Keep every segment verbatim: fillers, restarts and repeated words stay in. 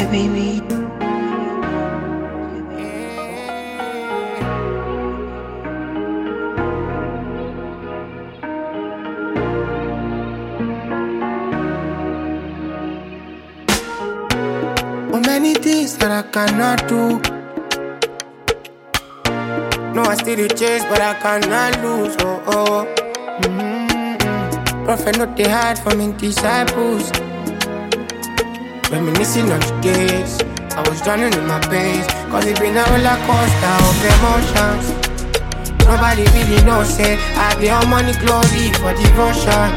baby. Oh, many things that I cannot do. No, I still dey chase, but I cannot lose. Oh, oh. Mm-hmm. Prophet, not they hard for me disciples. Reminiscing on the days I was drowning in my pains, cause it been a roller coaster of emotions. Nobody really knows, say I be on money glory for devotion.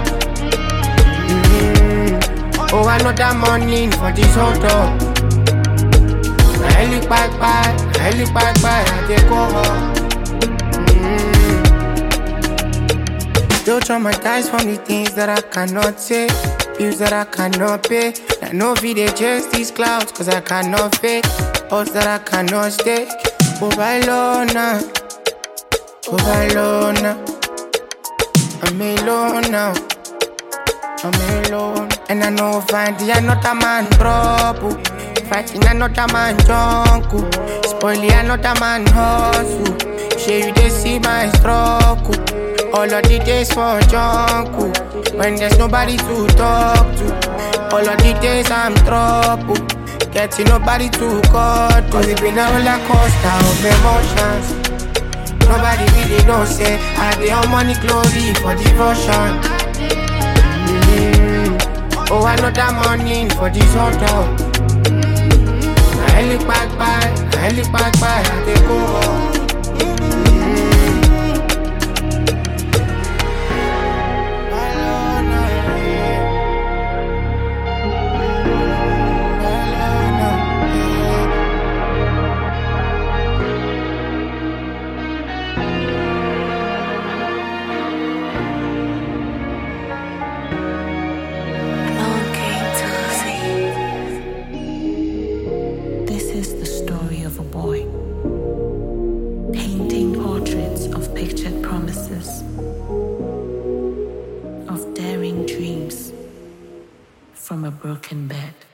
Mm-hmm. Oh, I know that money for this hotel. I look back by, I look back by, I take over. Mm. Don't traumatize from the things that I cannot say, bills that I cannot pay. I know if they chase these clouds, cause I cannot fake, odds that I cannot stake. Overlona, overlona, I'm alone now, I'm alone. And I know find the another man trouble, fighting another man jungle, spoiling another man hustle. Shey you dey see my struggle, all of the days for jungle, when there's nobody to talk to. All of the days I'm trouble, getting nobody to call to. Cause it been a roller coaster of emotions. Nobody really knows, say I be on money glory for devotion. Mm-hmm. Oh, I know that money for this hotel. I look back by, I look back by, I take over. Painting portraits of pictured promises, of daring dreams from a broken bed.